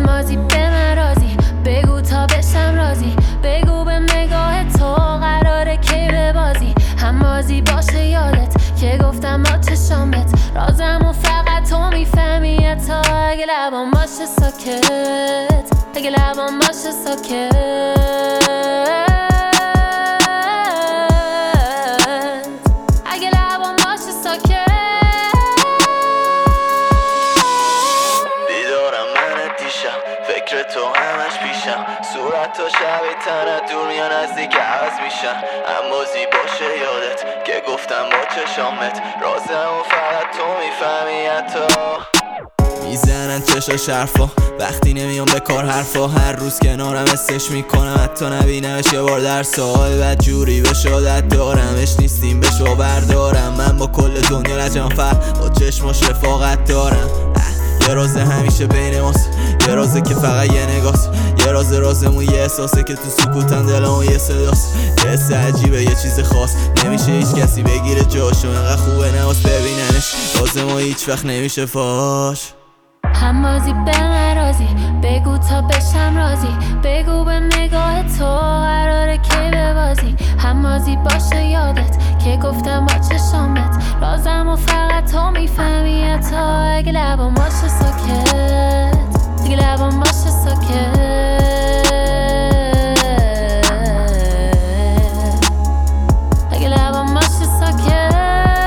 همازی به من رازی، بگو تا بشم رازی، بگو به نگاه تو قراره کی ببازی. همازی باشه یادت که گفتم با چشامت رازمو فقط تو میفهمی. تا اگه لبام باشه ساکت، اگه لبام باشه ساکت، اگه لبام باشه ساکت. بیدارم من دیشم، فکر تو همش پیشم، صورت تو شبیه تنت دور میان نزدیک عوض میشن. اما باشه یادت که گفتم با چشامت رازمو فقط تو میفهمی. حتی میزنن چشاش حرفا وقتی نمیام به کار حرفا، هر روز کنارم استش میکنم حتی نبینمش یه بار در سال. بد جوری به شادت دارمش نیستیم بشو بردارم، من با کل دنیا لجم با چشماش رفاقت دارم. یه راز همیشه بین ماست، یه رازه که فقط یه نگاست، یه رازمون یه احساسه که تو سکوتن دلمون یه صداست. یه حس عجیبه یه چیز خاص، نمیشه هیچ کسی بگیره جاشو، انقدر خوبه نماز ببیننش رازمون هیچ وقت نمیشه فاش. همازی به من رازی، بگو تا بشم رازی، بگو به نگاه تو قراره کی ببازی. همازی باشه یادت که گفتم با چشامت رازمو فقط تو میفهمی. تا اگه لبام باشه ساکت، اگه لبام باشه ساکت، اگه لبام باشه ساکت.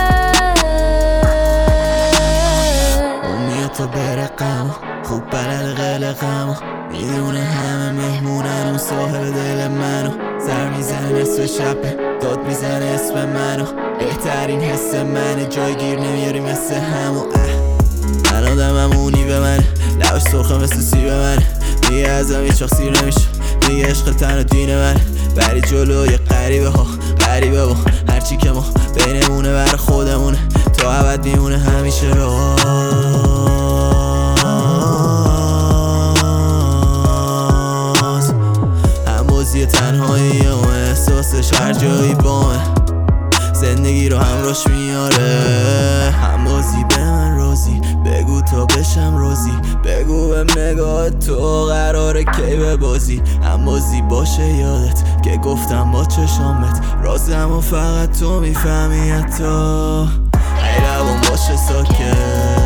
تو برقم خوب بلد قلقم، میدونه همه مهمونن اون صاحب دل منو. سر میزنه نصف شب داد میزنه اسم منو، بهترین حس منه جایگیر نمیاری مثل همو. من آدممونی به من لبش سرخه مثل سیب من، میگه ازم هیچ وقت سیر نمیشه، میگه عشق تن و دین من. بری جلوی غریبه ها غریبه با هرچی که ما بینمونه بر خودمونه، تا ابد میمونه همیشه راز. همازی تنهایی و احساسش هر جایی بامه، زندگی رو همراش میاره. همازی به من رازی، بگو تا بشم رازی، بگو به نگاه تو قراره کی ببازی. همازی باشه یادت که گفتم با چشامت رازمو فقط تو میفهمی. حتی ای لبام باشه ساکت.